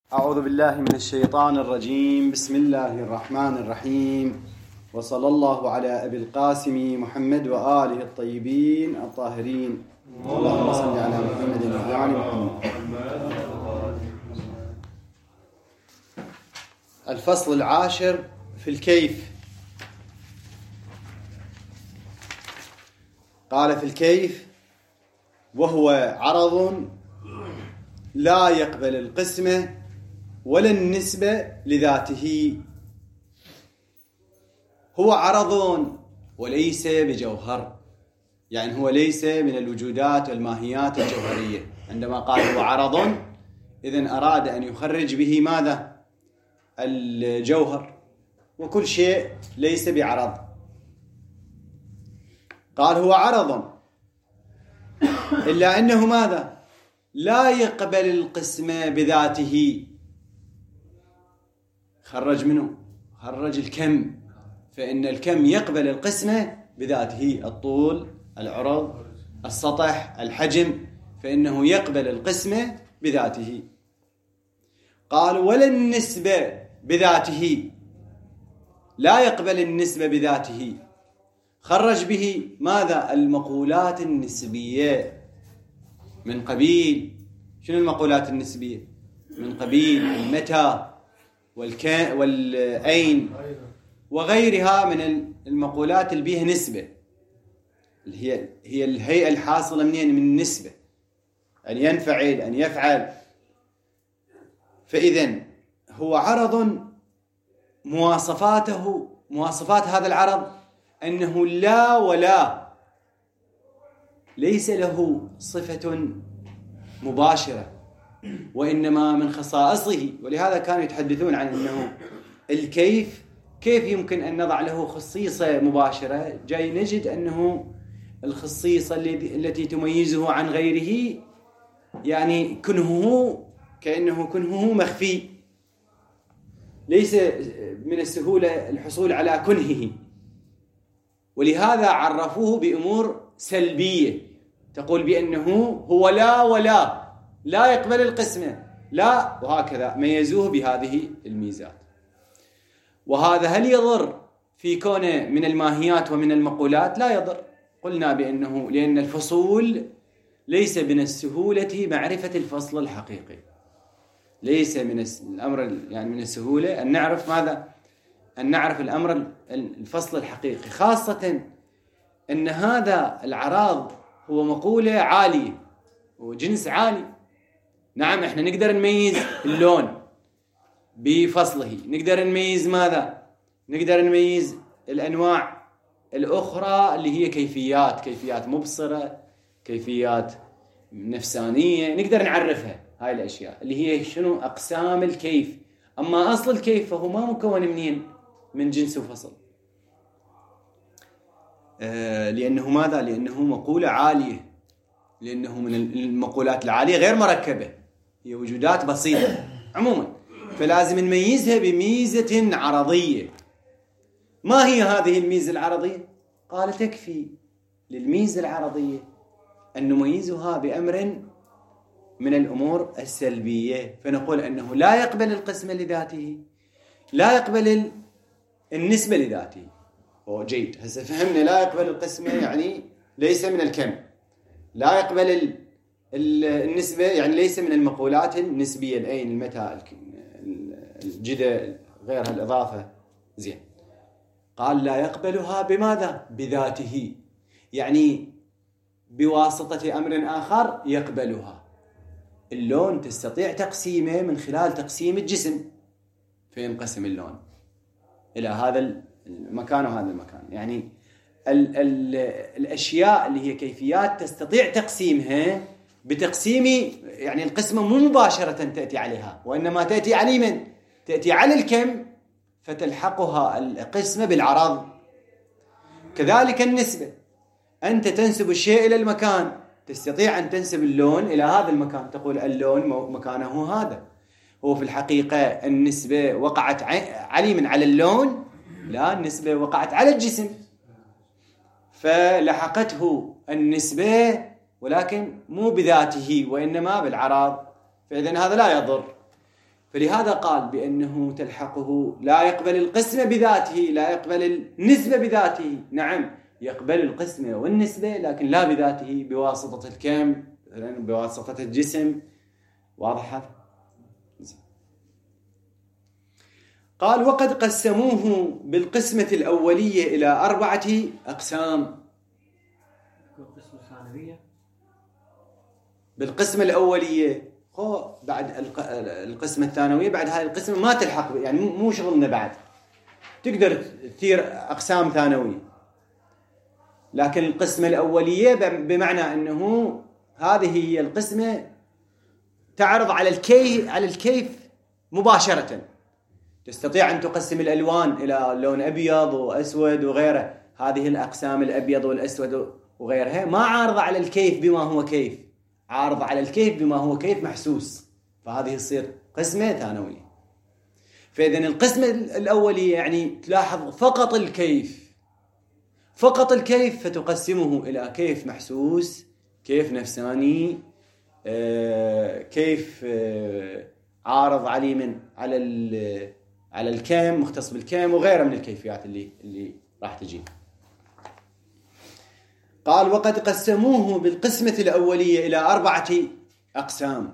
أعوذ بالله من الشيطان الرجيم. بسم الله الرحمن الرحيم، وصلى الله على أبي القاسم محمد وآله الطيبين الطاهرين. اللهم صل على محمد وآل محمد. الفصل العاشر في الكيف. قال في الكيف: وهو عرض لا يقبل القسمة ولا النسبة لذاته. هو عرض وليس بجوهر، يعني هو ليس من الوجودات والماهيات الجوهرية. عندما قال هو عرض، إذن أراد أن يخرج به ماذا؟ الجوهر، وكل شيء ليس بعرض. قال هو عرض إلا أنه ماذا؟ لا يقبل القسمة بذاته. خرج منه، خرج الكم، فإن الكم يقبل القسمة بذاته: الطول، العرض، السطح، الحجم، فإنه يقبل القسمة بذاته. قال ولا النسبة بذاته، لا يقبل النسبة بذاته. خرج به ماذا؟ المقولات النسبية من قبيل شنو المقولات النسبية؟ من قبيل المتى والأين وغيرها من المقولات اللي بيها نسبة، اللي هي الهيئة الحاصلة منين؟ من النسبة، أن ينفعل، أن يفعل. فإذن هو عرض مواصفات هذا العرض أنه لا ولا، ليس له صفة مباشرة، وإنما من خصائصه. ولهذا كانوا يتحدثون عن أنه الكيف كيف يمكن أن نضع له خصيصة مباشرة. جاي نجد أنه الخصيصة التي تميزه عن غيره يعني كنهه، كأنه كنهه مخفي، ليس من السهولة الحصول على كنهه. ولهذا عرفوه بأمور سلبية تقول بأنه هو لا ولا، لا يقبل القسمة، لا، وهكذا ميزوه بهذه الميزات. وهذا هل يضر في كونه من الماهيات ومن المقولات؟ لا يضر. قلنا بأنه لأن الفصول ليس من السهولة معرفة الفصل الحقيقي، ليس من الأمر يعني من السهولة أن نعرف ماذا؟ أن نعرف الفصل الحقيقي، خاصة أن هذا العراض هو مقولة عالية وجنس عالي. نعم، احنا نقدر نميز اللون بفصله، نقدر نميز ماذا؟ نقدر نميز الأنواع الأخرى اللي هي كيفيات مبصرة، كيفيات نفسانية، نقدر نعرفها. هاي الأشياء اللي هي شنو؟ أقسام الكيف. أما أصل الكيف فهو ما مكون منين؟ من جنس وفصل. لأنه ماذا؟ لأنه مقولة عالية، لأنه من المقولات العالية غير مركبة، هي وجودات بسيطة عموما، فلازم نميزها بميزة عرضية. ما هي هذه الميزة العرضية؟ قال تكفي للميزة العرضية أن نميزها بأمر من الأمور السلبية، فنقول أنه لا يقبل القسمة لذاته، لا يقبل النسبة لذاته. جيد، هسه فهمنا لا يقبل القسمة يعني ليس من الكم، لا يقبل النسبة يعني ليس من المقولات النسبية، الأين، المتى، الجدة، غيرها الإضافة. زين، قال لا يقبلها بماذا؟ بذاته، يعني بواسطة أمر آخر يقبلها. اللون تستطيع تقسيمه من خلال تقسيم الجسم، فينقسم اللون إلى هذا المكان وهذا المكان. يعني الأشياء اللي هي كيفيات تستطيع تقسيمها بتقسيم، يعني القسمة مو مباشرة تأتي عليها، وإنما تأتي على من؟ تأتي على الكم، فتلحقها القسمة بالعرض. كذلك النسبة، أنت تنسب الشيء إلى المكان، تستطيع أن تنسب اللون إلى هذا المكان، تقول اللون مكانه هذا. هو في الحقيقة النسبة وقعت على على اللون؟ لا، النسبة وقعت على الجسم، فلحقته النسبة ولكن مو بذاته وإنما بالعرض. فإذن هذا لا يضر. فلهذا قال بأنه تلحقه لا يقبل القسمة بذاته، لا يقبل النسبة بذاته. نعم يقبل القسمة والنسبة لكن لا بذاته، بواسطة الكم، بواسطة الجسم. واضح هذا؟ قال وقد قسموه بالقسمة الأولية إلى 4 أقسام. بالقسمة الأولية بعد القسمة الثانوية، بعد هاي القسمة ما تلحق، يعني مو شغلنا بعد، تقدر تثير أقسام ثانوية. لكن القسمة الأولية بمعنى أنه هذه هي القسمة تعرض على الكيف مباشرة. تستطيع أن تقسم الألوان إلى لون أبيض وأسود وغيره، هذه الأقسام الأبيض والأسود وغيرها ما عارضة على الكيف بما هو كيف، عارضة على الكيف بما هو كيف محسوس، فهذه تصير قسمة ثانوية. فإذا القسمة الأولية يعني تلاحظ فقط الكيف، فقط الكيف، فتقسمه إلى كيف محسوس، كيف نفساني، كيف عارض عليما على الكم، مختص بالكم وغيره من الكيفيات اللي راح تجي. قال وقد قسموه بالقسمة الأولية إلى 4 أقسام.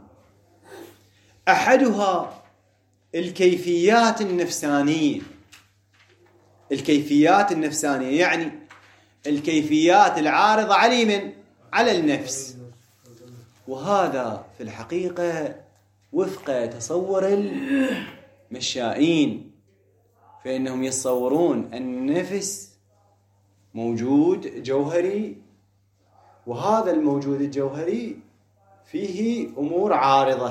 أحدها الكيفيات النفسانية. الكيفيات النفسانية يعني الكيفيات العارضة على النفس، وهذا في الحقيقة وفق تصور المشائين، فإنهم يتصورون النفس موجود جوهري، وهذا الموجود الجوهري فيه أمور عارضة،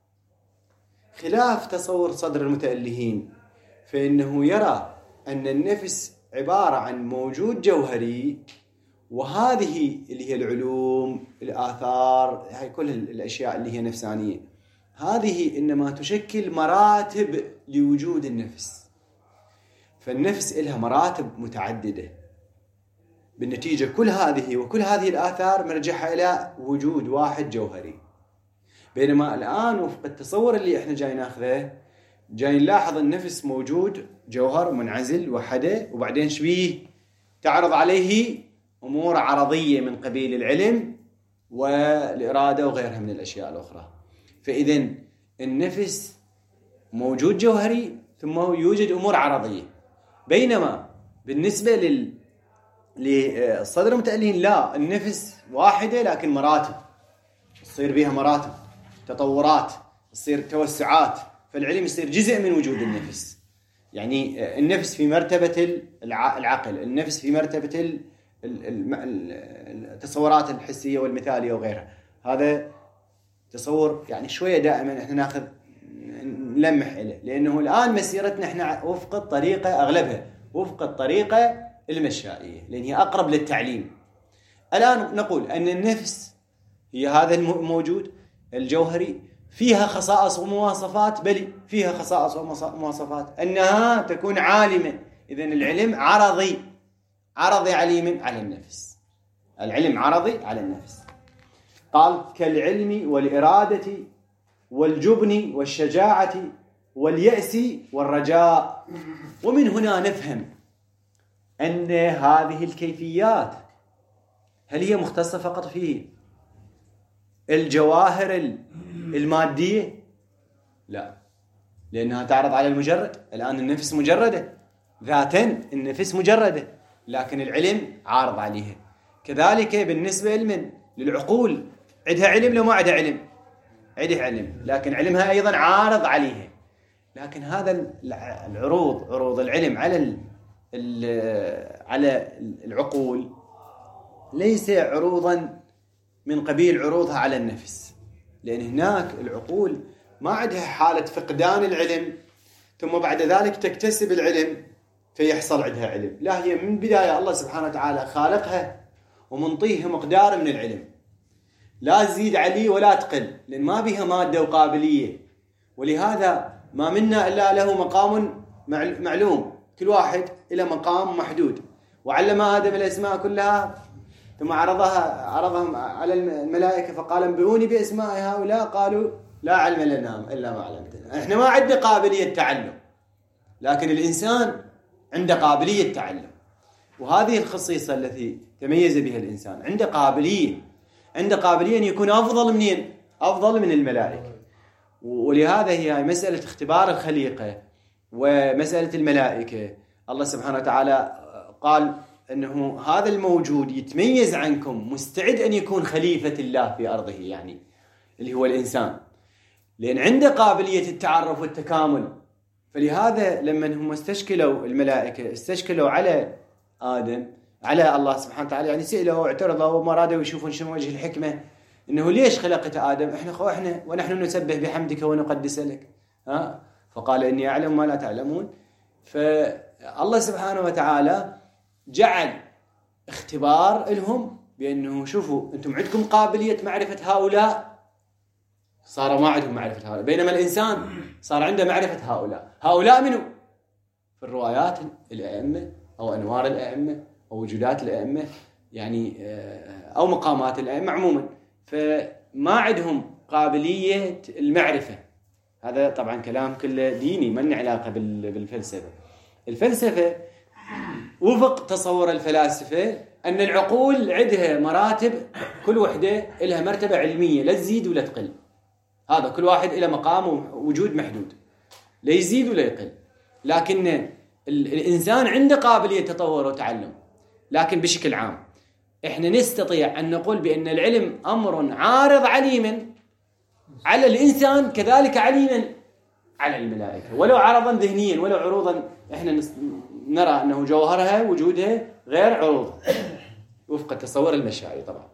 خلاف تصور صدر المتألهين، فإنه يرى أن النفس عبارة عن موجود جوهري، وهذه اللي هي العلوم، الآثار، هاي كل الأشياء اللي هي نفسانية، هذه إنما تشكل مراتب لوجود النفس. فالنفس إلها مراتب متعددة، بالنتيجة كل هذه الآثار مرجعها إلى وجود واحد جوهري. بينما الآن وفق التصور اللي إحنا جاي ناخذه، جاي نلاحظ النفس موجود جوهر منعزل وحده، وبعدين شبيه تعرض عليه أمور عرضية من قبيل العلم والإرادة وغيرها من الأشياء الأخرى. فإذن النفس موجود جوهري ثم يوجد أمور عرضية. بينما بالنسبة للصدر المتألهين لا، النفس واحدة لكن مراتب، تصير بها مراتب، تطورات، تصير توسعات، فالعلم يصير جزء من وجود النفس. يعني النفس في مرتبة العقل، النفس في مرتبة التصورات الحسية والمثالية وغيرها. هذا تصور يعني شوية دائما احنا ناخذ نلمح إليه، لأنه الآن مسيرتنا احنا وفق الطريقة، أغلبها وفق الطريقة المشائية، لأن هي أقرب للتعليم. الآن نقول أن النفس هي هذا الموجود الجوهري، فيها خصائص ومواصفات، بل فيها خصائص ومواصفات أنها تكون عالمة. إذن العلم عرضي عليم على النفس، العلم عرضي على النفس. قال كالعلم والإرادة والجبن والشجاعة واليأس والرجاء. ومن هنا نفهم أن هذه الكيفيات هل هي مختصة فقط في الجواهر المادية؟ لا، لأنها تعرض على المجرد. الآن النفس مجردة ذاتا، النفس مجردة، لكن العلم عارض عليها. كذلك بالنسبة للعقول، عندها علم لو ما عندها علم، عندها علم لكن علمها أيضا عارض عليها. لكن هذا عروض العلم على العقول ليس عروضا من قبيل عروضها على النفس، لأن هناك العقول ما عندها حالة فقدان العلم ثم بعد ذلك تكتسب العلم فيحصل عندها علم. لا، هي من بداية الله سبحانه وتعالى خالقها ومنطيها مقدار من العلم، لا تزيد عليه ولا تقل، لأن ما بها مادة وقابلية. ولهذا ما منا إلا له مقام معلوم، كل واحد إلى مقام محدود. وعلم آدم الأسماء كلها ثم عرضهم على الملائكة فقال انبئوني بأسماء هؤلاء، قالوا لا علم لنا إلا ما علمتنا. إحنا ما عندنا قابلية تعلم، لكن الإنسان عنده قابلية تعلم، وهذه الخصيصة التي تميز بها الإنسان. عنده قابلية أن يكون أفضل من الملائكة. ولهذا هي مسألة اختبار الخليقة ومسألة الملائكة. الله سبحانه وتعالى قال أنه هذا الموجود يتميز عنكم، مستعد أن يكون خليفة الله في أرضه، يعني اللي هو الإنسان، لأن عنده قابلية التعرف والتكامل. فلهذا لما هم استشكلوا الملائكة، استشكلوا على آدم، على الله سبحانه وتعالى، يعني سئلوا واعترضوا وما رادوا يشوفون شنو وجه الحكمة، إنه ليش خلقت آدم؟ إحنا ونحن نسبح بحمدك ونقدس لك. فقال إني أعلم ما لا تعلمون. فالله سبحانه وتعالى جعل اختبار لهم بأنه شوفوا أنتم عندكم قابلية معرفة هؤلاء، صار ما عندهم معرفة هؤلاء، بينما الإنسان صار عنده معرفة هؤلاء منه في الروايات الأئمة أو أنوار الأئمة أو وجودات الأئمة، يعني أو مقامات الأئمة عموما، فما عندهم قابلية المعرفة. هذا طبعا كلام كله ديني، ما له علاقة بالفلسفة. الفلسفة وفق تصور الفلاسفة أن العقول عندها مراتب، كل وحدة لها مرتبة علمية، لا تزيد ولا تقل. هذا كل واحد له مقام ووجود محدود، لا يزيد ولا يقل. لكن الإنسان عنده قابلية تطور وتعلم. لكن بشكل عام إحنا نستطيع أن نقول بأن العلم أمر عارض عليما على الإنسان، كذلك عليما على الملائكة، ولو عرضا ذهنيا ولو عروضا إحنا نرى أنه جوهرها وجودها غير عروض وفق تصور المشاعر طبعا.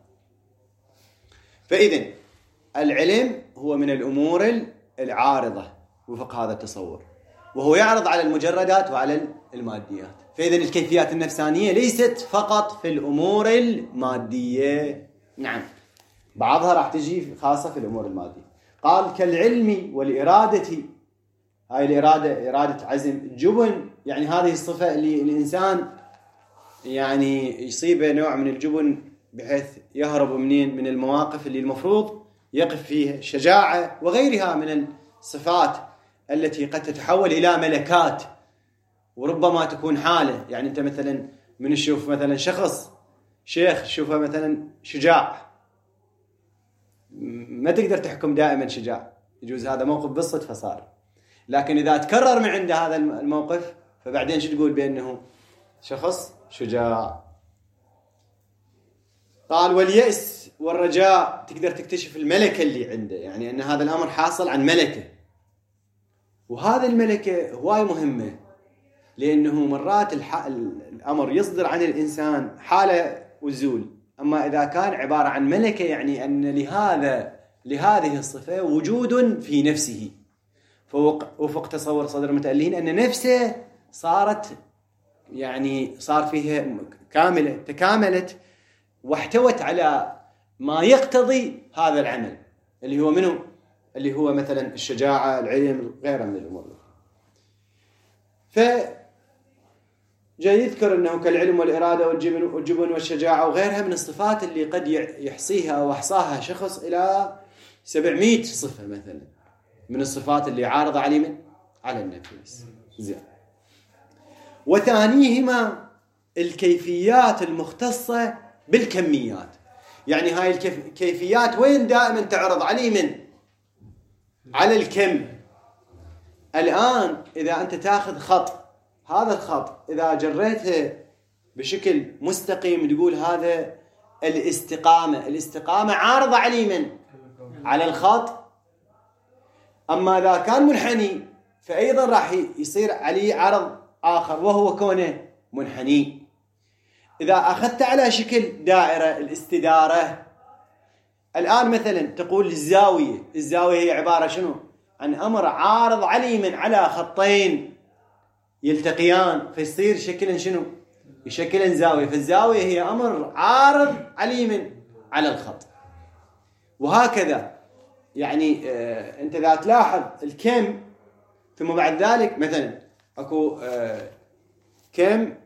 فإذن العلم هو من الأمور العارضة وفق هذا التصور، وهو يعرض على المجردات وعلى الماديات. فإذن الكيفيات النفسانية ليست فقط في الأمور المادية، نعم بعضها راح تجي خاصة في الأمور المادية. قال كالعلم والإرادة، هاي الإرادة إرادة عزم، الجبن يعني هذه الصفة اللي الإنسان يعني يصيبه نوع من الجبن بحيث يهرب من المواقف اللي المفروض يقف فيها، شجاعة وغيرها من الصفات التي قد تتحول إلى ملكات، وربما تكون حالة. يعني أنت مثلا من تشوف مثلا شيخ تشوفه مثلا شجاع، ما تقدر تحكم دائما شجاع، يجوز هذا موقف بالصدفة صار، لكن إذا تكرر من عنده هذا الموقف فبعدين شو تقول بأنه شخص شجاع. قال واليأس والرجاء، تقدر تكتشف الملكة اللي عنده، يعني أن هذا الأمر حاصل عن ملكة، وهذا الملكة هواي مهمة، لأنه مرات الأمر يصدر عن الإنسان حالة وزول. أما إذا كان عبارة عن ملكة يعني أن لهذه الصفة وجود في نفسه، فوفق تصور صدر المتألهين أن نفسه صارت يعني صار فيها كاملة، تكاملت واحتوت على ما يقتضي هذا العمل اللي هو منه، اللي هو مثلا الشجاعة، العلم، غيرها من الأمور. جاي يذكر أنه كالعلم والإرادة والجبن والشجاعة وغيرها من الصفات اللي قد يحصيها وأحصاها شخص إلى 700 صفة مثلا من الصفات اللي عارضة على النفس. زين. وثانيهما الكيفيات المختصة بالكميات، يعني هاي الكيفيات وين دائما تعرض على الكم. الآن إذا أنت تأخذ خط، هذا الخط إذا جريته بشكل مستقيم تقول هذا الاستقامة عارضة على الخط. أما إذا كان منحني فأيضا راح يصير عليه عرض آخر وهو كونه منحني. إذا أخذت على شكل دائرة، الاستدارة، الآن مثلا تقول الزاوية هي عبارة شنو؟ عن أمر عارض على خطين يلتقيان فيصير شكلا شنو؟ يشكلا زاوية. فالزاوية هي أمر عارض على الخط. وهكذا يعني أنت إذا تلاحظ الكم، ثم بعد ذلك مثلا أكو كم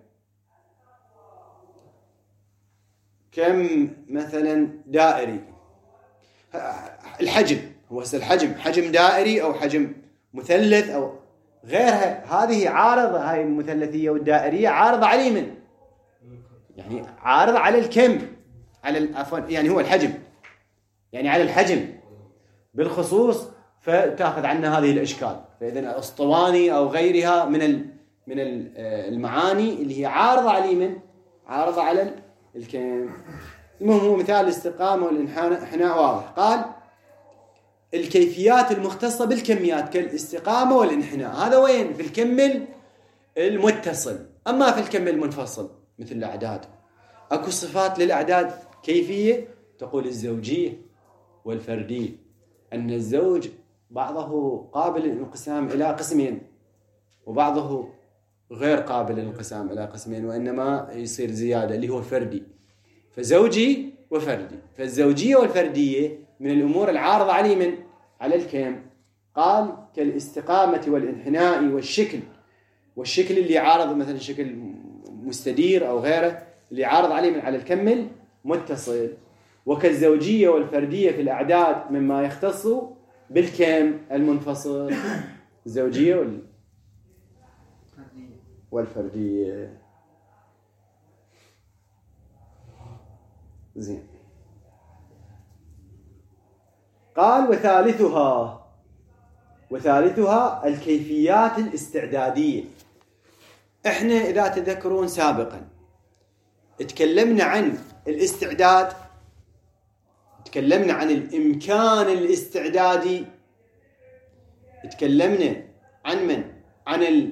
مثلا دائري، الحجم هو الحجم حجم دائري أو حجم مثلث أو غيرها، هذه عارضة، هاي المثلثية والدائرية عارضة على من؟ يعني عارضة على الكم، على يعني هو الحجم، يعني على الحجم بالخصوص، فتأخذ عنا هذه الأشكال. فإذا أسطواني أو غيرها من المعاني اللي هي عارضة على من؟ عارضة على الكم. المهم هو مثال الاستقامة والانحناء واضح. قال الكيفيات المختصة بالكميات كالاستقامة والانحناء، هذا وين؟ في الكم المتصل. أما في الكم المنفصل مثل الأعداد، أكو صفات للأعداد كيفية، تقول الزوجية والفردية، أن الزوج بعضه قابل للانقسام إلى قسمين وبعضه غير قابل للانقسام إلى قسمين، وإنما يصير زيادة اللي هو فردي، فزوجي وفردي. فالزوجية والفردية من الأمور العارضة على من؟ على الكم. قال كالاستقامة والانحناء والشكل اللي عارض مثلا شكل مستدير أو غيره اللي عارض عليه من على الكم المتصل. وكالزوجية والفردية في الأعداد مما يختص بالكم المنفصل، الزوجية والفردية. زين. قال وثالثها الكيفيات الاستعدادية. احنا إذا تذكرون سابقا تكلمنا عن الاستعداد، تكلمنا عن الإمكان الاستعدادي، تكلمنا عن من؟ عن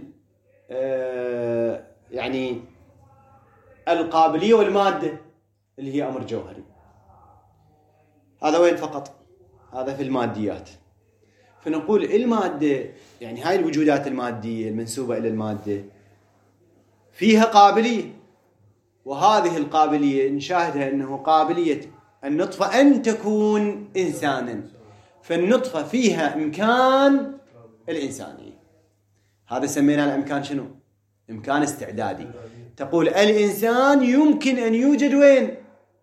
يعني القابلية والمادة اللي هي أمر جوهري. هذا وين فقط؟ هذا في الماديات. فنقول المادة يعني هاي الوجودات المادية المنسوبة إلى المادة فيها قابلية، وهذه القابلية نشاهدها أنه قابلية النطفة أن تكون إنسانا، فالنطفة فيها إمكان الإنسانية. هذا سميناه الإمكان شنو؟ إمكان استعدادي. تقول الإنسان يمكن أن يوجد وين؟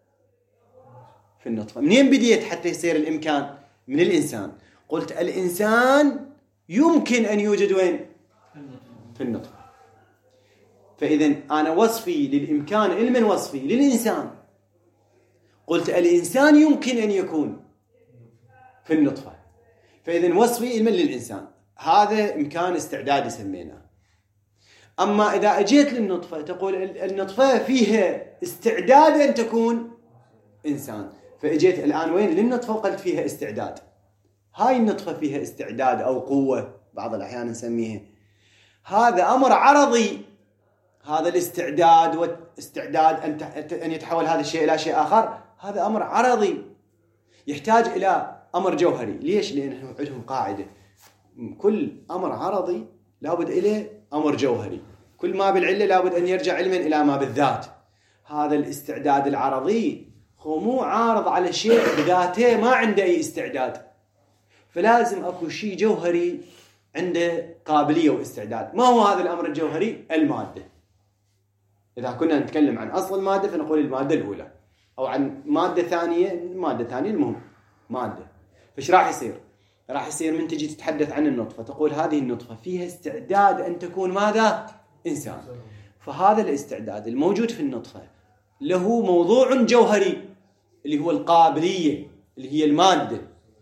في النطفة. منين بديت حتى يصير الإمكان؟ من الإنسان. قلت الإنسان يمكن أن يوجد وين؟ في النطفة. فإذا أنا وصفي للإمكان علما وصفي للإنسان، قلت الإنسان يمكن أن يكون في النطفة، فإذا وصفي علما للإنسان، هذا إمكان استعدادي سميناه. أما إذا أجيت للنطفة تقول النطفة فيها استعداد أن تكون إنسان، فأجيت الآن وين؟ للنطفة وقلت فيها استعداد. هاي النطفة فيها استعداد أو قوة بعض الأحيان نسميها، هذا أمر عرضي. هذا الاستعداد واستعداد أن يتحول هذا الشيء إلى شيء آخر، هذا أمر عرضي يحتاج إلى أمر جوهري. ليش؟ لأنه عندهم قاعدة كل أمر عرضي لابد إليه أمر جوهري، كل ما بالعلة لابد أن يرجع علما إلى ما بالذات. هذا الاستعداد العرضي هو مو عارض على شيء بذاته ما عنده أي استعداد، فلازم أكو شيء جوهري عنده قابلية واستعداد. ما هو هذا الأمر الجوهري؟ المادة. إذا كنا نتكلم عن أصل المادة فنقول المادة الأولى، أو عن مادة ثانية المادة الثانية، المهم مادة. فإيش راح يصير؟ راح يصير من تجي تتحدث عن النطفة تقول هذه النطفة فيها استعداد أن تكون ماذا؟ إنسان. فهذا الاستعداد الموجود في النطفة له موضوع جوهري اللي هو القابلية، اللي هي المادة.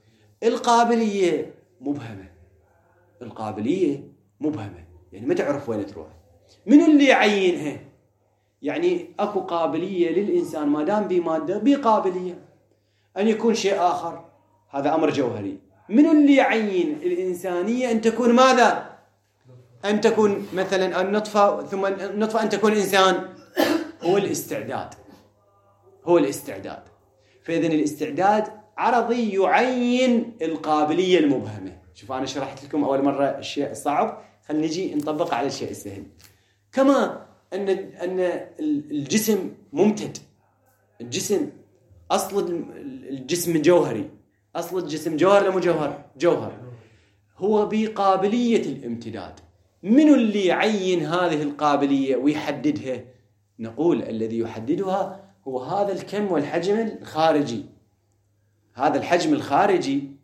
القابلية مبهمة، القابلية مبهمة، يعني ما تعرف وين تروح. منو اللي يعينها؟ يعني أكو قابلية للإنسان ما دام بمادة بقابلية أن يكون شيء آخر، هذا أمر جوهري. منو اللي يعين الإنسانية أن تكون ماذا؟ أن تكون مثلا النطفة، ثم النطفة أن تكون إنسان. هو الاستعداد، هو الاستعداد. فإذن الاستعداد عرضي يعين القابلية المبهمة. شوف أنا شرحت لكم أول مرة الشيء الصعب، خلينا نجي نطبق على الشيء السهل. كما أن الجسم ممتد، الجسم أصل الجسم جوهري، أصل الجسم جوهر لمو جوهر؟ جوهر. هو بقابلية الامتداد. من اللي يعين هذه القابلية ويحددها؟ نقول الذي يحددها هو هذا الكم والحجم الخارجي. هذا الحجم الخارجي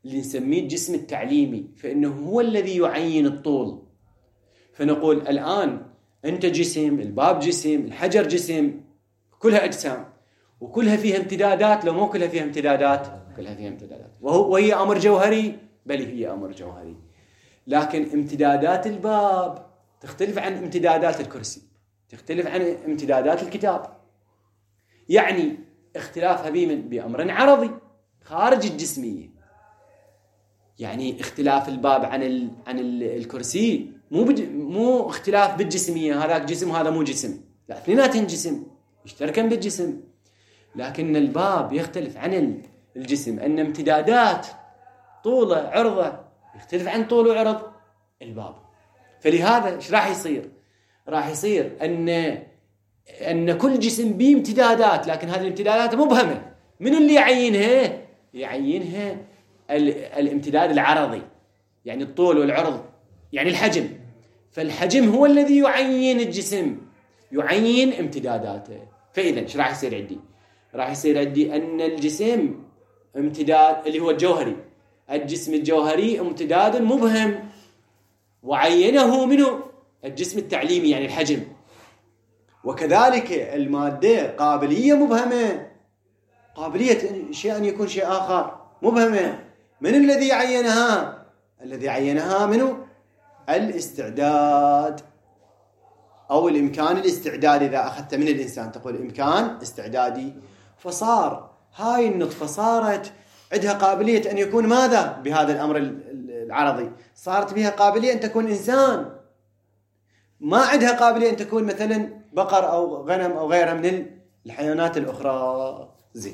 اللي نسميه الجسم التعليمي، فإنه هو الذي يعين الطول. فنقول الآن أنت جسم، الباب جسم، الحجر جسم، كلها أجسام وكلها فيها امتدادات. لو مو كلها فيها امتدادات، كلها فيها امتدادات، وهي أمر جوهري، بل هي أمر جوهري. لكن امتدادات الباب تختلف عن امتدادات الكرسي، تختلف عن امتدادات الكتاب. يعني اختلافها بأمر عرضي خارج الجسمية. يعني اختلاف الباب عن الكرسي مو اختلاف بالجسمية، هذاك جسم وهذا مو جسم، لا، اثنيناتهم جسم يشتركن بالجسم. لكن الباب يختلف عن الجسم أن امتدادات طوله عرضه يختلف عن طول وعرض الباب. فلهذا ايش راح يصير؟ راح يصير أن كل جسم به امتدادات، لكن هذه الامتدادات مبهمة. من اللي يعينها؟ يعينها الامتداد العرضي، يعني الطول والعرض، يعني الحجم. فالحجم هو الذي يعين الجسم، يعين امتداداته. فإذا ايش راح يصير عندي؟ راح يصير عندي أن الجسم امتداد اللي هو الجوهري، الجسم الجوهري امتداد مبهم، وعينه منه الجسم التعليمي يعني الحجم. وكذلك المادة قابلية مبهمة، قابلية شيء أن يكون شيء آخر مبهمة. من الذي عينها؟ الذي عينها منه الاستعداد أو الإمكان الاستعدادي. إذا أخذت من الإنسان تقول إمكان استعدادي، فصار هاي النطفة صارت عندها قابلية أن يكون ماذا؟ بهذا الأمر العرضي صارت بها قابلية أن تكون إنسان. ما عندها قابلية أن تكون مثلا بقر أو غنم أو غيرها من الحيوانات الأخرى. زين.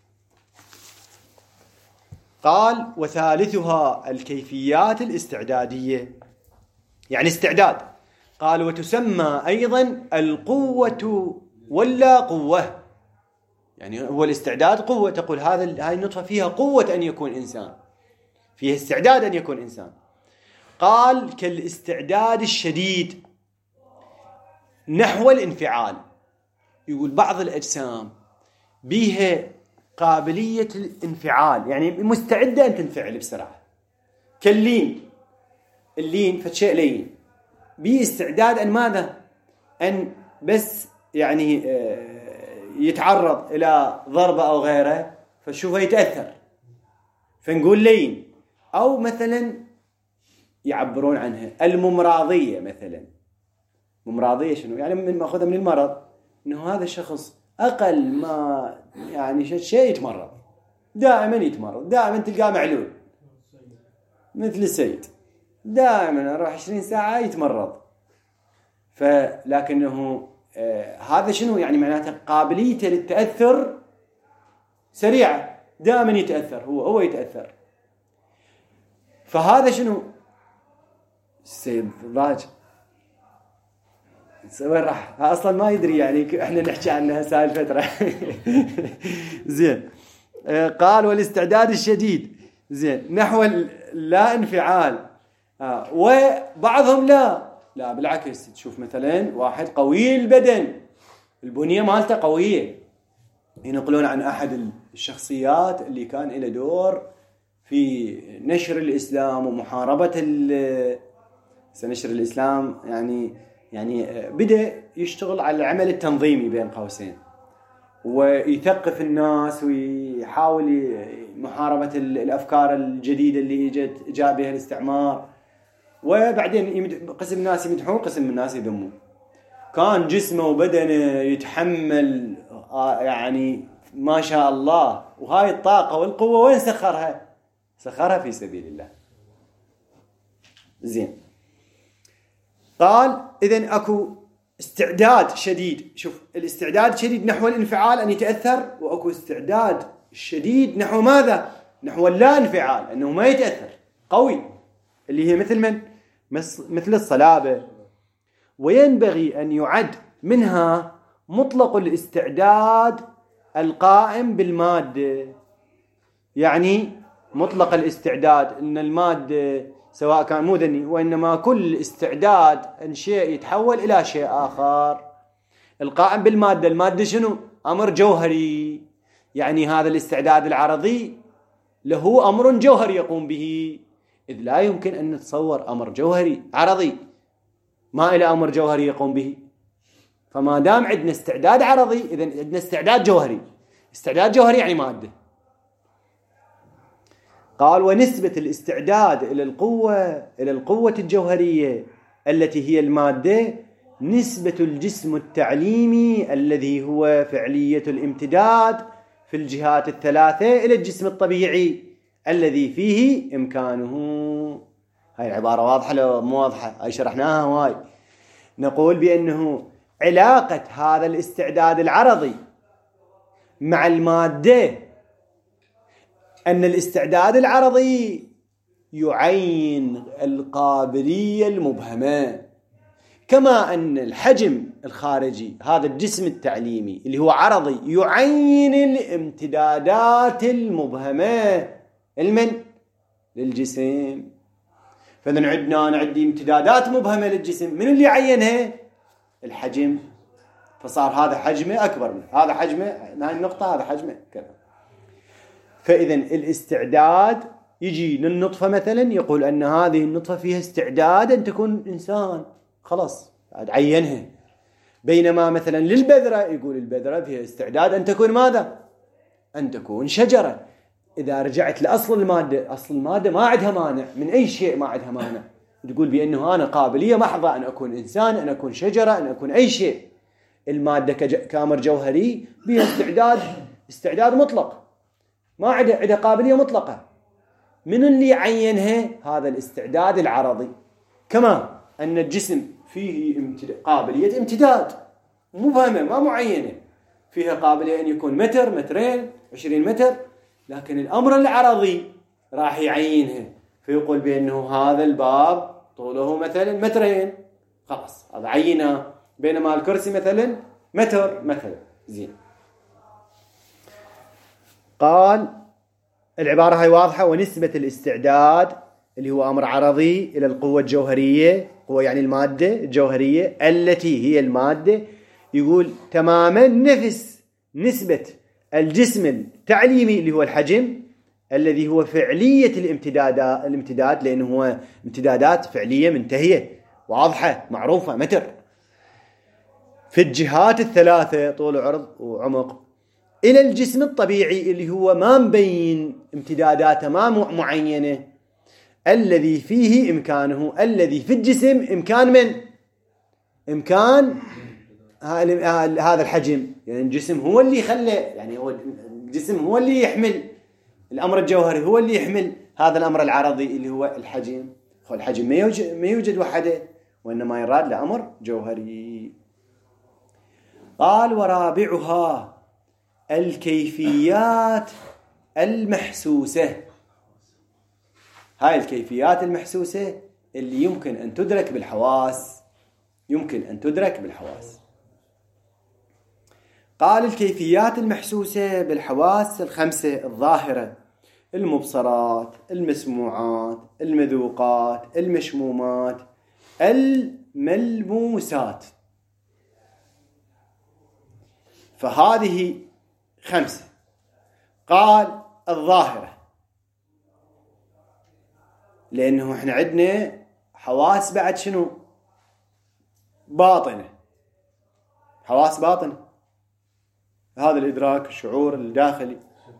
قال وثالثها الكيفيات الاستعدادية، يعني استعداد. قال وتسمى أيضا القوة واللا قوة، يعني هو الاستعداد قوة، تقول هاي النطفة فيها قوة أن يكون إنسان، فيها استعداد أن يكون إنسان. قال كالاستعداد الشديد نحو الانفعال. يقول بعض الأجسام بيها قابلية الانفعال، يعني مستعدة أن تنفعل بسرعة، كاللين. اللين فشيء لين، بيه استعداد أن ماذا؟ أن بس يعني يتعرض إلى ضربة أو غيره فشوفه يتأثر، فنقول لين. أو مثلا يعبرون عنها الممراضية مثلا. ممراضية شنو؟ يعني من مأخذها من المرض، إنه هذا الشخص أقل ما يعني شيء يتمرض، دائما يتمرض، دائما تلقاه معلول، مثل السيد دائما أروح 20 ساعة يتمرض. فلكنه هذا شنو يعني؟ معناته قابليته للتأثر سريعة، دائما يتأثر، هو يتأثر. فهذا شنو؟ السيد راج وين راح؟ اصلا ما يدري، يعني احنا نحكي عنها هسه الفتره. زين. قال والاستعداد الشديد، زين، نحو لا انفعال. وبعضهم لا بالعكس، تشوف مثلا واحد قوي البدن، البنيه مالته قويه. ينقلون عن احد الشخصيات اللي كان له دور في نشر الاسلام ومحاربه نشر الاسلام، يعني بدأ يشتغل على العمل التنظيمي بين قوسين، ويثقف الناس ويحاول محاربة الأفكار الجديدة اللي جاء بها الاستعمار. وبعدين قسم الناس يمدحون، قسم من الناس يذمون. كان جسمه وبدنه يتحمل يعني ما شاء الله، وهاي الطاقة والقوة وين سخرها؟ سخرها في سبيل الله. زين. قال إذن أكو استعداد شديد. شوف، الاستعداد شديد نحو الانفعال أن يتأثر، وأكو استعداد شديد نحو ماذا؟ نحو اللا انفعال، أنه ما يتأثر، قوي، اللي هي مثل من؟ مثل الصلابة. وينبغي أن يعد منها مطلق الاستعداد القائم بالمادة. يعني مطلق الاستعداد أن المادة سواء كان مو ذني، وإنما كل استعداد أن شيء يتحول إلى شيء آخر. القائم بالمادة، المادة شنو؟ أمر جوهري، يعني هذا الاستعداد العرضي له أمر جوهري يقوم به، إذ لا يمكن أن نتصور أمر جوهري عرضي ما إلى أمر جوهري يقوم به. فما دام عندنا استعداد عرضي إذن عندنا استعداد جوهري. استعداد جوهري يعني مادة. قال ونسبة الاستعداد إلى القوة الجوهرية التي هي المادة نسبة الجسم التعليمي الذي هو فعلية الامتداد في الجهات الثلاثة إلى الجسم الطبيعي الذي فيه إمكانه. هاي العبارة واضحة لو مو واضحة؟ هاي شرحناها هواي. نقول بأنه علاقة هذا الاستعداد العرضي مع المادة أن الاستعداد العرضي يعين القابلية المبهمة، كما أن الحجم الخارجي هذا الجسم التعليمي اللي هو عرضي يعين الامتدادات المبهمة للجسم. فإذا عندي امتدادات مبهمة للجسم، من اللي عينها؟ الحجم. فصار هذا حجمه أكبر منه، هذا حجمه هاي النقطة، هذا حجمه كذا. فإذا الاستعداد يجي للنطفة مثلا يقول أن هذه النطفة فيها استعداد أن تكون إنسان، خلاص عينها. بينما مثلا للبذرة يقول البذرة فيها استعداد أن تكون ماذا؟ أن تكون شجرة. إذا رجعت لأصل المادة، أصل المادة ما عندها مانع من أي شيء، ما عندها مانع تقول بأنه أنا قابلية محضة أن أكون إنسان، أن أكون شجرة، أن أكون أي شيء. المادة كأمر جوهري بها استعداد مطلق، ما عندها قابلية مطلقة. من اللي عينها؟ هذا الاستعداد العرضي. كما أن الجسم فيه قابلية امتداد مبهمة ما معينة، فيها قابلية أن يكون متر، مترين، 20 متر، لكن الأمر العرضي راح يعينها فيقول بأنه هذا الباب طوله مثلا مترين، خلاص هذا عينه. بينما الكرسي مثلا متر مثلا. زين. قال العبارة هاي واضحة. ونسبة الاستعداد اللي هو أمر عرضي إلى القوة الجوهرية، قوة يعني المادة الجوهرية التي هي المادة، يقول تماما نفس نسبة الجسم التعليمي اللي هو الحجم الذي هو فعلية الامتداد، لأنه هو امتدادات فعلية منتهية واضحة معروفة متر في الجهات الثلاثة طول وعرض وعمق، إلى الجسم الطبيعي اللي هو ما مبين امتداداته ما معينة، الذي فيه إمكانه، الذي في الجسم إمكان هذا الحجم. يعني الجسم هو اللي خلى، يعني هو الجسم هو اللي يحمل الأمر الجوهري، هو اللي يحمل هذا الأمر العرضي اللي هو الحجم. الحجم ما يوجد وحده، وإنما يراد لأمر جوهري. قال ورابعها الكيفيات المحسوسة. هاي الكيفيات المحسوسة اللي يمكن أن تدرك بالحواس. قال الكيفيات المحسوسة بالحواس الخمسة الظاهرة: المبصرات، المسموعات، المذوقات، المشمومات، الملموسات. فهذه خمسة. قال الظاهرة لأنه احنا عندنا حواس بعد شنو؟ باطنة، حواس باطنة، هذا الإدراك، الشعور الداخلي،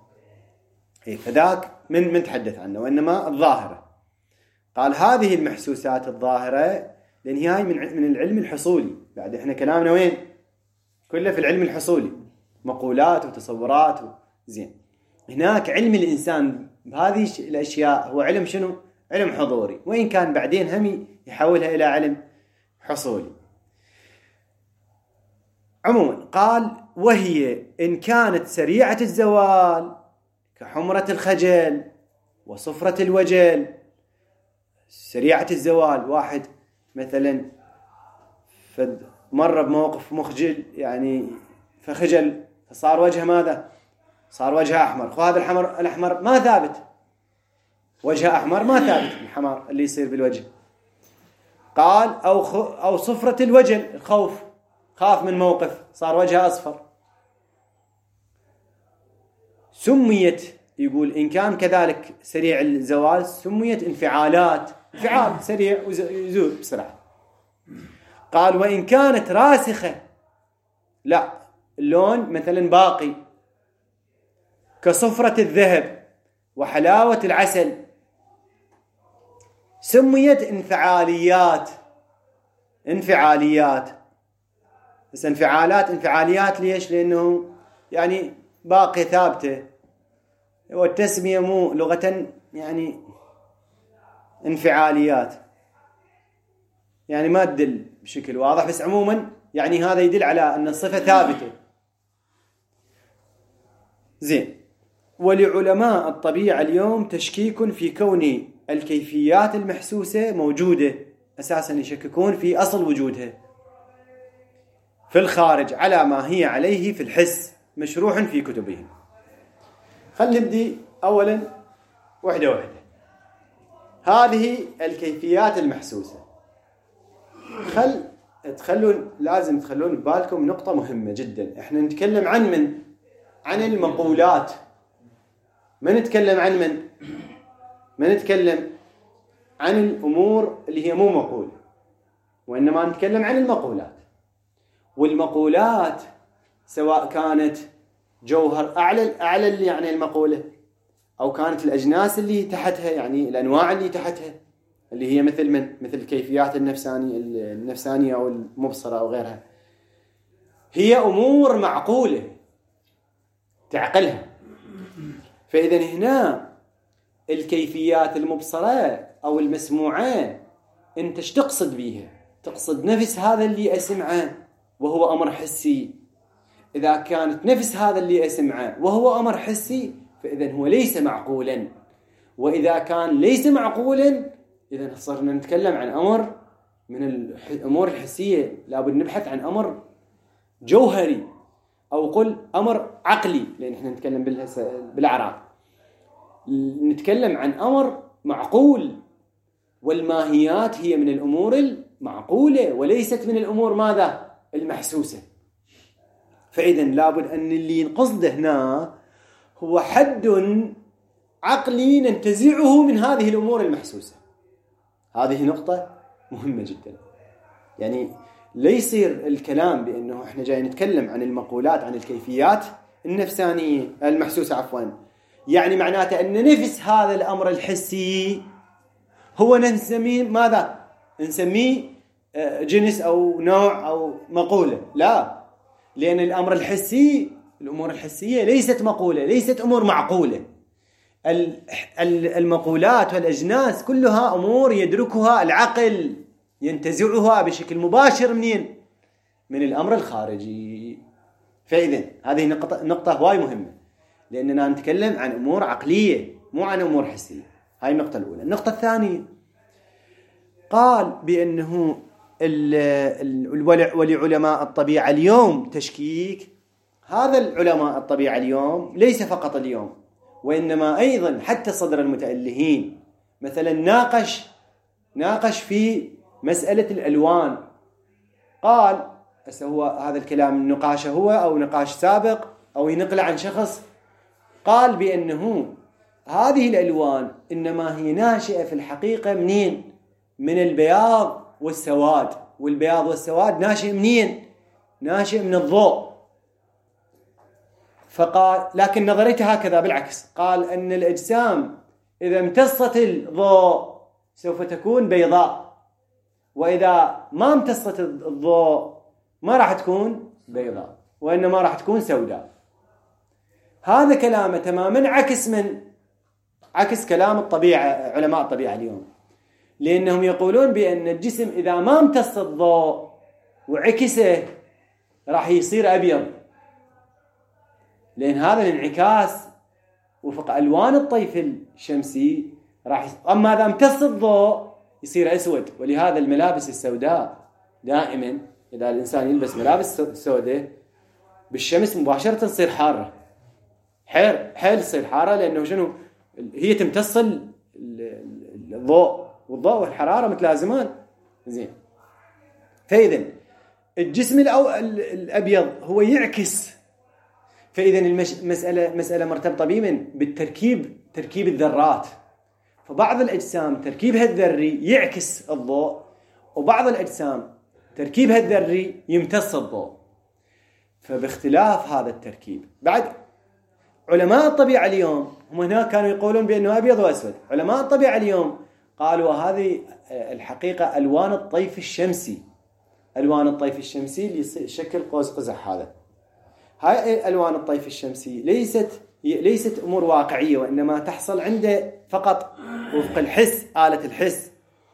فذاك من تحدث عنه، وإنما الظاهرة. قال هذه المحسوسات الظاهرة، لأن هي من العلم الحصولي. بعد احنا كلامنا وين؟ كله في العلم الحصولي، مقولات وتصورات زين. هناك علم الإنسان بهذه الأشياء هو علم شنو؟ علم حضوري، وإن كان بعدين هم يحولها إلى علم حصولي. عموما قال وهي إن كانت سريعة الزوال كحمرة الخجل وصفرة الوجل. سريعة الزوال، واحد مثلا مر بموقف مخجل يعني فخجل، فصار وجهه ماذا؟ صار وجهه أحمر. هذا الأحمر ما ثابت، وجهه أحمر ما ثابت الحمار اللي يصير بالوجه. قال أو صفرة الوجل، الخوف، خاف من موقف صار وجهه أصفر. سميت يقول إن كان كذلك سريع الزوال سميت انفعالات، انفعال سريع ويزول بسرعة. قال وإن كانت راسخة، لا، اللون مثلا باقي كصفرة الذهب وحلاوة العسل، سميت انفعاليات. انفعاليات بس انفعاليات ليش؟ لأنه يعني باقي ثابتة، والتسمية مو لغة يعني انفعاليات، يعني ما تدل بشكل واضح، بس عموما يعني هذا يدل على أن الصفة ثابتة. زين. ولعلماء الطبيعة اليوم تشكيك في كون الكيفيات المحسوسة موجودة، أساسا يشككون في أصل وجودها في الخارج على ما هي عليه في الحس، مشروح في كتبهم. خلينا نبدي أولا وحدة. هذه الكيفيات المحسوسة، لازم تخلون ببالكم نقطة مهمة جدا. احنا نتكلم عن المقولات، ما نتكلم عن ما نتكلم عن الأمور اللي هي مو مقولة، وإنما نتكلم عن المقولات. والمقولات سواء كانت جوهر أعلى يعني المقولة، أو كانت الأجناس اللي تحتها، يعني الأنواع اللي تحتها، اللي هي مثل الكيفيات النفسانية أو المبصرة أو غيرها، هي أمور معقولة تعقلها. فإذا هنا الكيفيات المبصرة أو المسموعة أنت ايش تقصد بيها؟ تقصد نفس هذا اللي أسمعه وهو أمر حسي. إذا كانت نفس هذا اللي أسمعه وهو أمر حسي فإذا هو ليس معقولا. وإذا كان ليس معقولا إذا صرنا نتكلم عن أمر من الأمور الحسية، لابد نبحث عن أمر جوهري، أو قل أمر عقلي، لأن إحنا نتكلم بالأعراض، نتكلم عن أمر معقول. والماهيات هي من الأمور المعقولة وليست من الأمور ماذا؟ المحسوسة. فإذا لابد أن اللي نقصده هنا هو حد عقلي ننتزعه من هذه الأمور المحسوسة. هذه نقطة مهمة جدا. يعني لا يصير الكلام بأنه إحنا جاي نتكلم عن المقولات، عن الكيفيات النفسانية المحسوسة عفوا، يعني معناته أن نفس هذا الأمر الحسي هو نسميه ماذا؟ نسميه جنس أو نوع أو مقولة. لا، لأن الأمر الحسي، الأمور الحسية ليست مقولة، ليست أمور معقولة. المقولات والأجناس كلها أمور يدركها العقل، ينتزعها بشكل مباشر من الأمر الخارجي. فإذا هذه نقطة هواي مهمة، لأننا نتكلم عن أمور عقلية مو عن أمور حسية. هاي النقطة الأولى. النقطة الثانية قال بأنه ولعلماء الطبيعة اليوم تشكيك. هذا العلماء الطبيعة اليوم ليس فقط اليوم، وإنما أيضا حتى صدر المتألهين مثلا ناقش في مسألة الألوان. قال هو هذا الكلام نقاشه هو أو نقاش سابق أو ينقل عن شخص، قال بأنه هذه الألوان إنما هي ناشئة في الحقيقة منين؟ من البياض والسواد. والبياض والسواد ناشئ منين؟ ناشئ من الضوء. فقال لكن نظريته هكذا بالعكس، قال أن الأجسام إذا امتصت الضوء سوف تكون بيضاء، وإذا ما امتصت الضوء ما راح تكون بيضاء، وإنما راح تكون سوداء. هذا كلامه تماما عكس كلام الطبيعة، علماء الطبيعة اليوم، لأنهم يقولون بأن الجسم إذا ما امتص الضوء وعكسه راح يصير أبيض، لأن هذا الانعكاس وفق ألوان الطيف الشمسي أما إذا امتص الضوء يصير أسود. ولهذا الملابس السوداء دائما إذا الإنسان يلبس ملابس سوداء بالشمس مباشرة تصير حارة، حيل تصير حارة، لأنه شنو؟ هي تمتص الضوء، والضوء والحرارة متلازمان. زين. فإذا الجسم الأبيض هو يعكس، فإذا مسألة مرتبطة بمن؟ تركيب الذرات. فبعض الأجسام تركيبها الذري يعكس الضوء، وبعض الأجسام تركيبها الذري يمتص الضوء. فباختلاف هذا التركيب، بعد علماء الطبيعة اليوم هم هناك كانوا يقولون بأنه أبيض وأسود، علماء الطبيعة اليوم قالوا هذه الحقيقة ألوان الطيف الشمسي، ألوان الطيف الشمسي اللي يشكل قوس قزح. هاي ألوان الطيف الشمسي ليست أمور واقعية، وإنما تحصل عنده فقط وفق الحس، آلة الحس.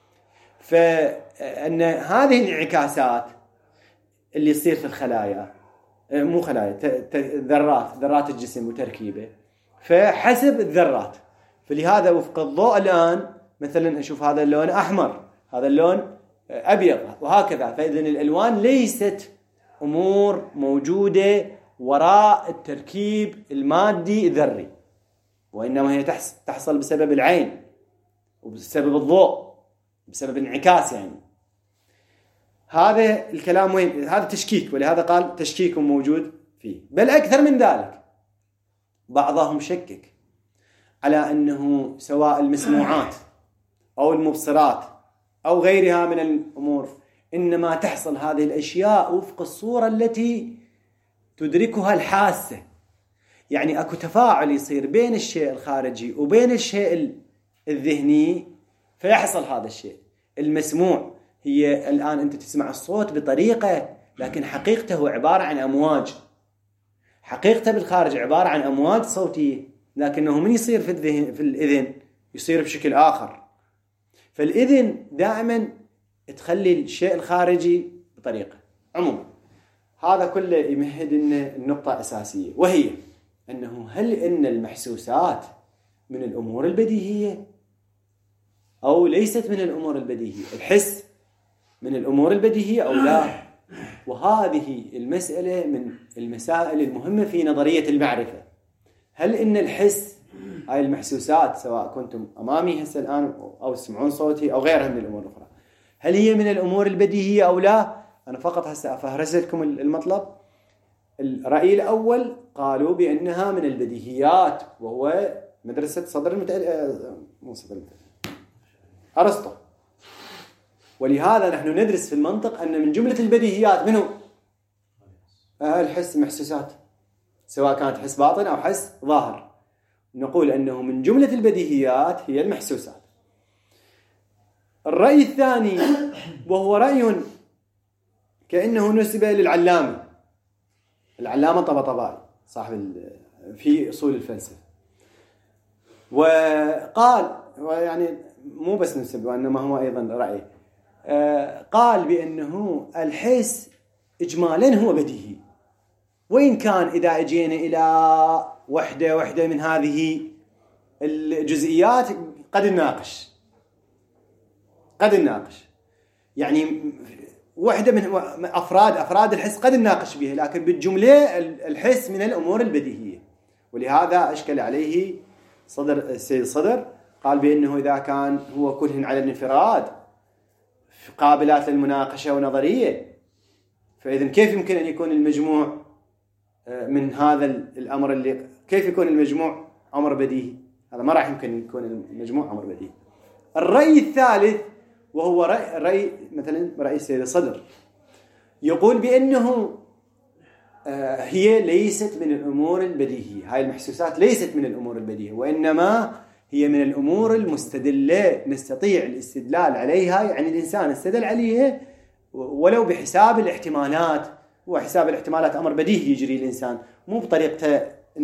فأن هذه الانعكاسات اللي يصير في الخلايا، مو خلايا، ذرات الجسم وتركيبه، فحسب الذرات. فلهذا وفق الضوء الآن مثلا أشوف هذا اللون أحمر، هذا اللون أبيض، وهكذا. فإذن الألوان ليست أمور موجودة وراء التركيب المادي الذري، وإنما هي تحصل بسبب العين وبسبب الضوء، بسبب الانعكاس. يعني هذا الكلام وين؟ هذا تشكيك، ولهذا قال تشكيك موجود فيه. بل أكثر من ذلك، بعضهم شكك على أنه سواء المسموعات أو المبصرات أو غيرها من الأمور إنما تحصل هذه الأشياء وفق الصورة التي تدركها الحاسة. يعني أكو تفاعل يصير بين الشيء الخارجي وبين الشيء الذهني، فيحصل هذا الشيء. المسموع هي الآن أنت تسمع الصوت بطريقة، لكن حقيقته عبارة عن أمواج، حقيقته بالخارج عبارة عن أمواج صوتية، لكنه من يصير في الإذن يصير بشكل آخر. فالإذن دائما تخلي الشيء الخارجي بطريقة. عموما هذا كله يمهد لنا النقطة أساسية، وهي أنه هل إن المحسوسات من الأمور البديهية أو ليست من الأمور البديهية؟ الحس من الأمور البديهية أو لا؟ وهذه المسألة من المسائل المهمة في نظرية المعرفة. هل إن الحس، هاي المحسوسات سواء كنتم أمامي هسه الآن أو تسمعون صوتي أو غيرها من الأمور الأخرى، هل هي من الأمور البديهية أو لا؟ أنا فقط هسه أفهرس لكم المطلب. الرأي الأول قالوا بأنها من البديهيات، وهو مدرسة أرسطو. ولهذا نحن ندرس في المنطق أن من جملة البديهيات منه الحس، محسوسات، سواء كانت حس باطن أو حس ظاهر، نقول أنه من جملة البديهيات هي المحسوسات. الرأي الثاني وهو رأي كأنه نسب للعلامة طباطبائي صاحب في أصول الفلسفة، وقال، ويعني مو بس نسب وإنما هو أيضا رأي، قال بأنه الحس إجمالا هو بديهي، وإن كان إذا أجينا إلى وحدة من هذه الجزئيات قد نناقش يعني وحدة من أفراد الحس قد نناقش بها، لكن بالجملة الحس من الأمور البديهية. ولهذا أشكل عليه السيد صدر، قال بأنه إذا كان هو كله على الانفراد قابلات للمناقشة ونظرية، فإذن كيف يمكن أن يكون المجموع من هذا الأمر اللي كيف يكون المجموع أمر بديهي؟ هذا ما راح يمكن يكون المجموع أمر بديهي. الرأي الثالث وهو رأي مثلا رأي السيد صدر، يقول بأنه هي ليست من الأمور البديهية، هاي المحسوسات ليست من الأمور البديهية، وإنما هي من الأمور المستدلة، نستطيع الاستدلال عليها، يعني الإنسان استدل عليها ولو بحساب الاحتمالات، وحساب الاحتمالات أمر بديهي يجري الإنسان، مو بطريقة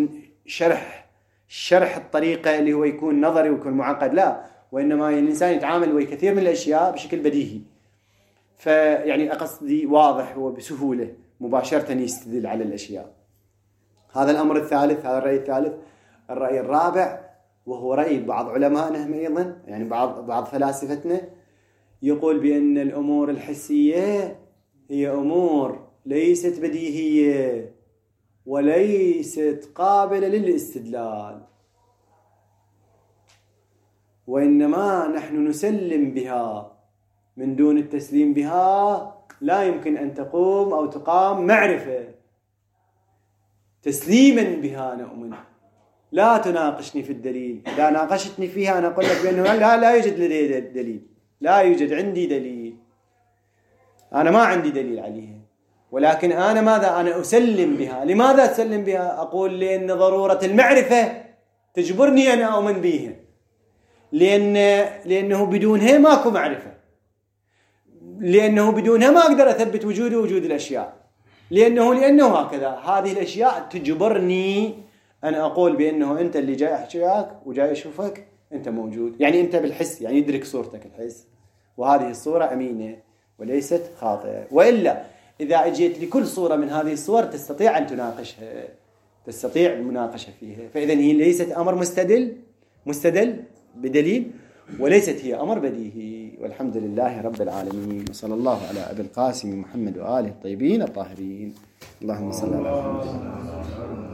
شرح الطريقة اللي هو يكون نظري ويكون معقد، لا، وإنما الإنسان يتعامل ويا كثير من الأشياء بشكل بديهي. فيعني أقصدي واضح وبسهولة مباشرة يستدل على الأشياء. هذا الأمر الثالث، هذا الرأي الثالث. الرأي الرابع وهو رأي بعض علمائنا أيضا، يعني بعض فلاسفتنا، يقول بأن الأمور الحسية هي أمور ليست بديهية وليست قابلة للاستدلال، وإنما نحن نسلم بها، من دون التسليم بها لا يمكن أن تقوم أو تقام معرفة. تسليما بها نؤمن. لا تناقشني في الدليل، إذا ناقشتني فيها أنا أقول لك بأنه لا يوجد لدي دليل، لا يوجد عندي دليل، أنا ما عندي دليل عليها، ولكن أنا ماذا؟ أنا أسلم بها. لماذا أسلم بها؟ أقول لأن ضرورة المعرفة تجبرني أن أؤمن بها، لأنه بدونها ماكو معرفة، لأنه بدونها ما أقدر أثبت وجود الأشياء، لأنه هكذا هذه الأشياء تجبرني أن أقول بأنه أنت اللي جاي أحكيك وجاي أشوفك أنت موجود، يعني أنت بالحس، يعني يدرك صورتك الحس، وهذه الصورة أمينة وليست خاطئة. وإلا إذا أجيت لكل صورة من هذه الصور تستطيع أن تناقشها، تستطيع المناقشة فيها، فإذا هي ليست أمر مستدل بدليل، وليست هي أمر بديهي. والحمد لله رب العالمين، وصلى الله على أبي القاسم محمد وآله الطيبين الطاهرين. اللهم صل على محمد.